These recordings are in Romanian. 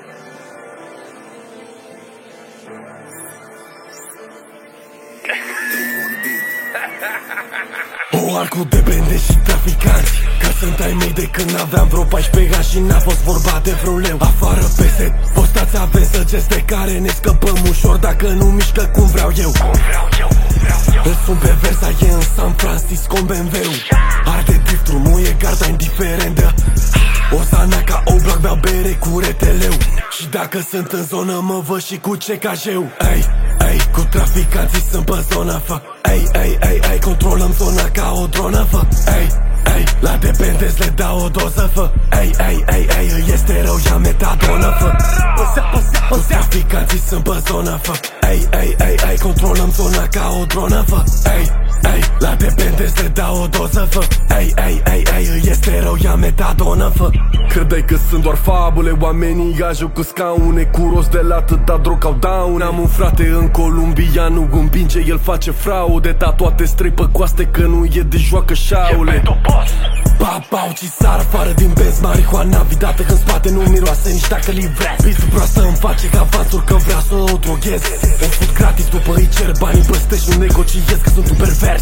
O arc cu dependenți și traficanți, că sunt ai mei de când aveam vreo 14 ani și n-a fost vorba de vreun leu. Afară pe set, postați avem săgeți de care ne scăpăm ușor dacă nu mișcă cum vreau eu. Îl sun pe Versa, e în San Francisco în BMW-ul. Arde driftul, nu e garda indiferentă. Osana ca Oblak, beau bere cu reteleu. Și dacă sunt în zonă mă văd și cu CKJ-ul. Ei, cu traficanții sunt pe zonă, fă. Ei, controlăm zona ca o dronă, fă. Ei, la dependenți le dau o doză, fă. Ei, este rău, ia metadonă, fă. Cu traficanții sunt pe zonă, fă. Ei, controlăm zona ca o dronă, fă. Ei, la dependenți le dau o doză, fă. Ei, este rău, ia metadonă, fă. Credeai că sunt doar fabule, oamenii ajung cu scaune, cu rost de la atâta drog au daune. Am un frate în Columbia, nu împinge, el face fraude. Tatuate străi pe coaste că nu e de joacă șaule. Papau, ci sar afară din benz, marihuana vidată în spate nu miroase nici dacă livrează. Pizul proastă îmi face ca avansuri că vrea să o droghez. O fut gratis după îi cer banii, plăstești, nu negociez că sunt un pervers.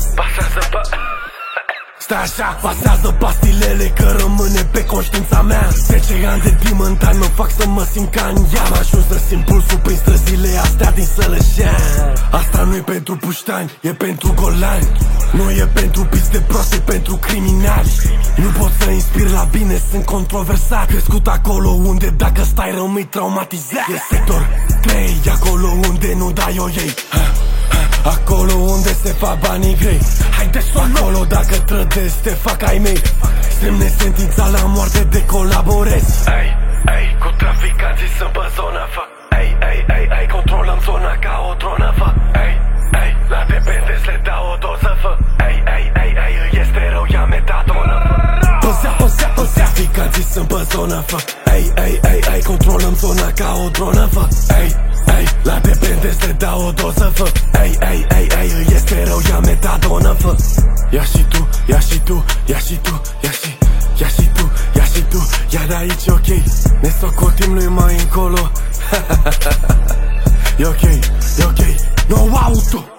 Stai așa, pasează pastilele că rămâne pe conștiința mea. 10 ani de dimântan mă fac să mă simt ca în ea. M-a ajuns să simt pulsul prin străzile astea din Sălășean. Asta nu e pentru puștani, e pentru golani. Nu e pentru piste proaste, e pentru criminali. Nu pot să inspir la bine, sunt controversat. Crescut acolo unde dacă stai rămâi traumatizat. E sector 3, acolo unde nu dai o ei. Acolo unde se fac banii grei. Acolo dacă trădezi te fac ai mei. Semne sentința la moarte de colaborezi. Ei, cu traficanții sunt pe zonă, fă. Ei, controlăm zona ca o dronă, fă. Ei, la dependenți le dau o doză, fă. Ei, este rău, ia metadonă, fă. Traficanții sunt pe zonă, fă. Ei, controlăm zona ca o dronă, fă. Ei, la dependenți le dau o doză, fă. Ei, este rău, ia metadonă, fă. Ia și tu, ia și tu, ia și tu, ia și tu, ia și tu. Ia de aici, ok, ne socotim lui mai încolo. E ok, no auto.